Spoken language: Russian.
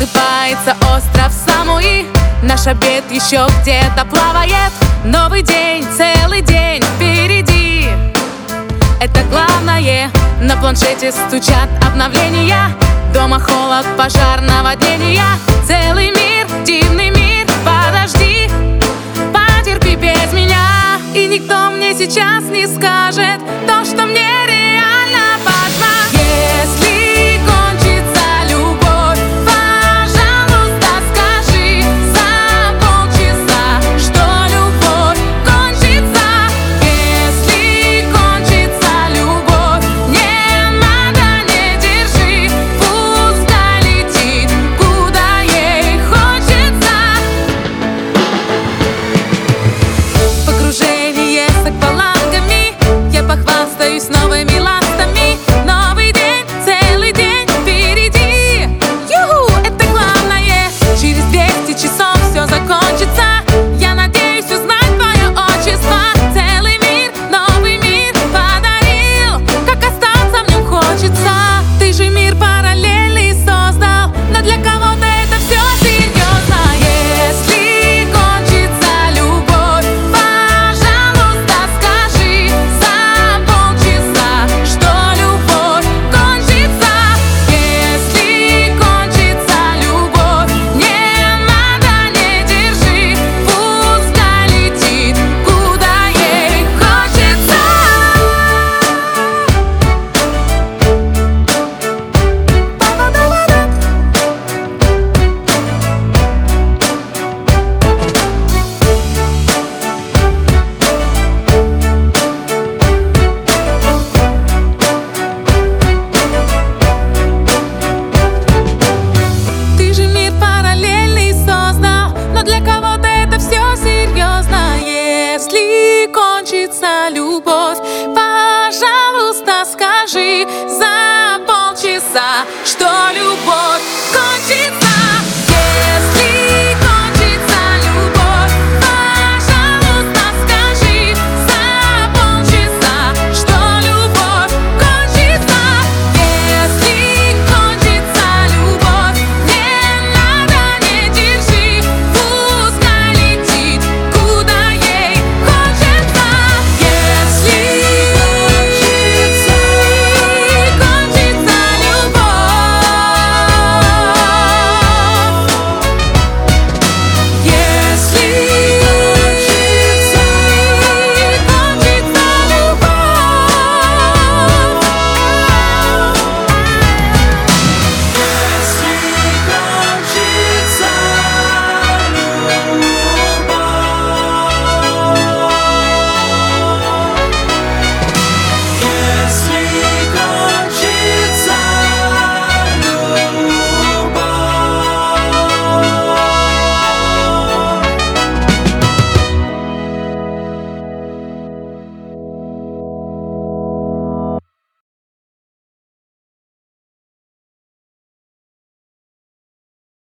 Просыпается остров Самуи, наш обед еще где-то плавает. Новый день, целый день впереди. Это главное, на планшете стучат обновления. Дома холод, пожар, наводнения. Целый мир, дивный мир, подожди, потерпи без меня. И никто мне сейчас не скажет то, что